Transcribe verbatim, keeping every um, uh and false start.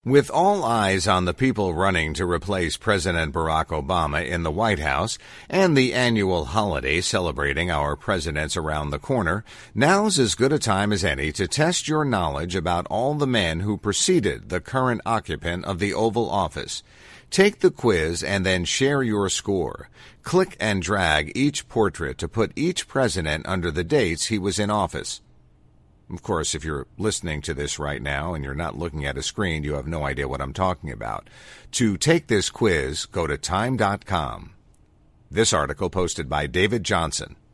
With all eyes on the people running to replace President Barack Obama in the White House and the annual holiday celebrating our presidents around the corner, now's as good a time as any to test your knowledge about all the men who preceded the current occupant of the Oval Office. Take the quiz and then share your score. Click and drag each portrait to put each president under the dates he was in office. Of course, if you're listening to this right now and you're not looking at a screen, you have no idea what I'm talking about. To take this quiz, go to time dot com. This article posted by David Johnson.